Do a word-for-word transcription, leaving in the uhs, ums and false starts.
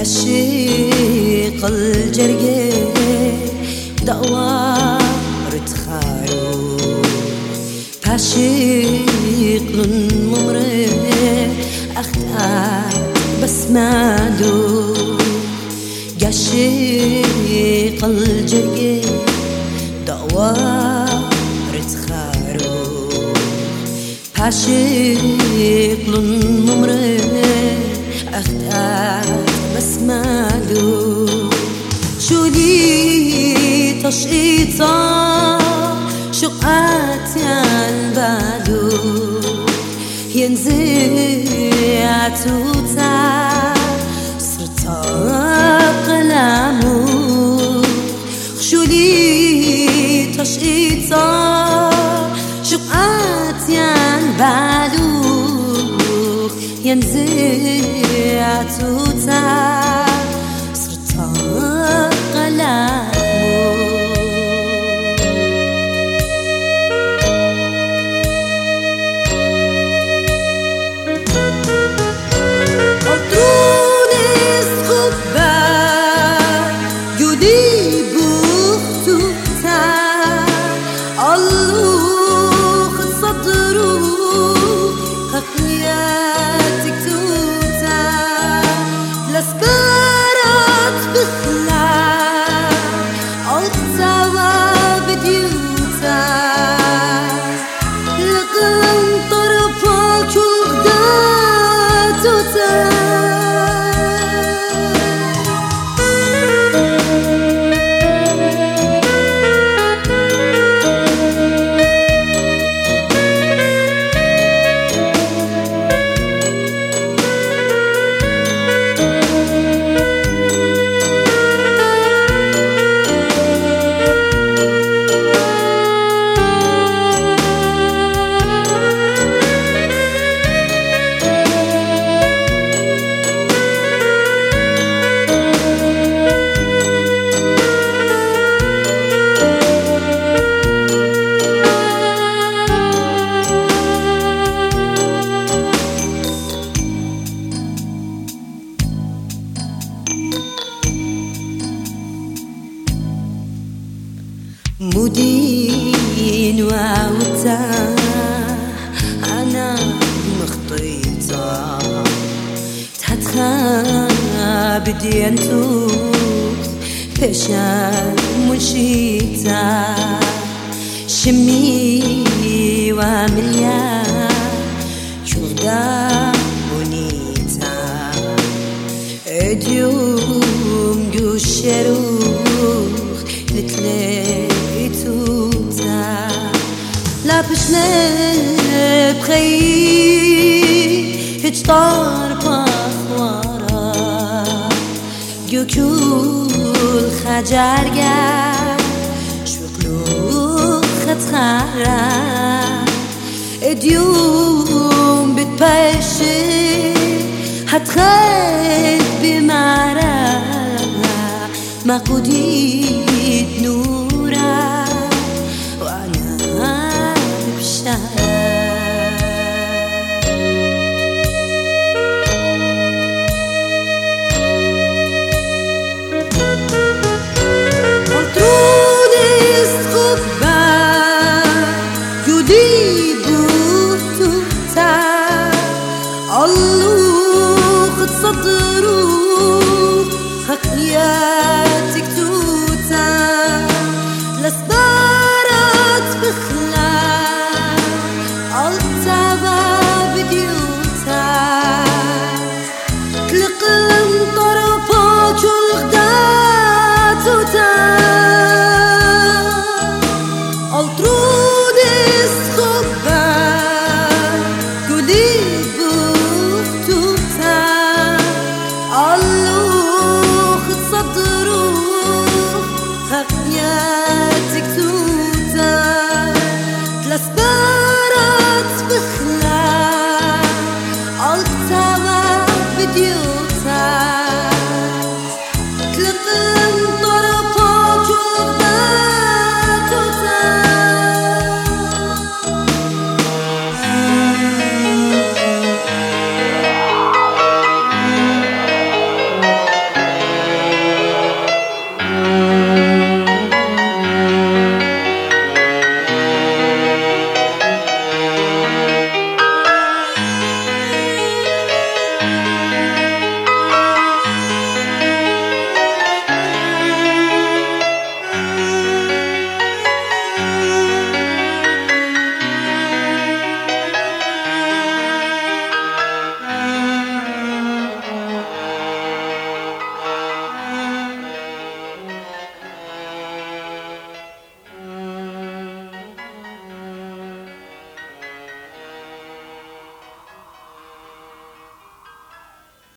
عشق الجرقة دوار تخارو عشق الممرة أختار بس ما دو عشق الجرقة دوار تخارو عشق الممرة أختار بس ما دو شو لي تشقيطة شقات البالو ينزع توتا صرتا قلامو شو لي تشقيطة شقات البالو ينزع توتا صرتا قلامو مدين وعوتا أنا مخطيطة تحتها بدي أنتوك فشان منشيتا شمي وعمليا شوفدا بونيتا اديوم جوشروخ نتلي لا بشنب خيي هيج طار بخوارا جوكول خجرگا شوقلو خطخارا اديوم بتبشي هتخيل بمعرا ما قدي